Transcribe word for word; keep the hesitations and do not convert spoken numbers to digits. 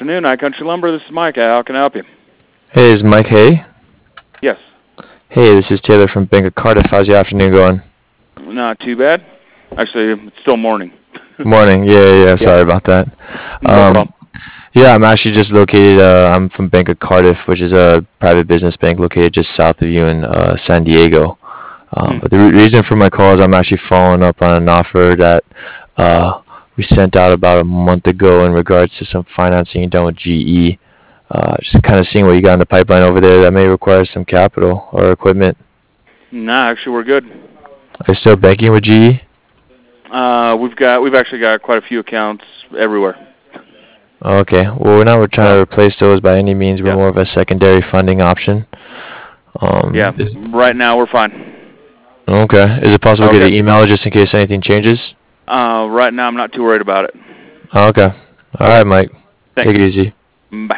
afternoon, iCountry Lumber. This is Mike. How can I help you? Hey, is Mike Hay? Yes. Hey, this is Taylor from Bank of Cardiff. How's your afternoon going? Not too bad. Actually, it's still morning. Morning. Yeah, yeah, yeah. Sorry Yeah. about that. No Um, problem. yeah, I'm actually just located. Uh, I'm from Bank of Cardiff, which is a private business bank located just south of you in uh, San Diego. Um, Hmm. but the re- reason for my call is I'm actually following up on an offer that uh, we sent out about a month ago in regards to some financing done with G E. Uh, just kind of seeing what you got in the pipeline over there that may require some capital or equipment. Nah, actually, we're good. Are you still banking with G E? Uh, we've got we've actually got quite a few accounts everywhere. Okay. Well, we're not we're trying So to replace those by any means. We're yeah, more of a secondary funding option. Um, yeah. is, Right now, we're fine. okay. Is it possible to get Okay. an email just in case anything changes? Uh, right now, I'm not too worried about it. Okay. All Okay. right, Mike. Thanks. Take it easy. Bye.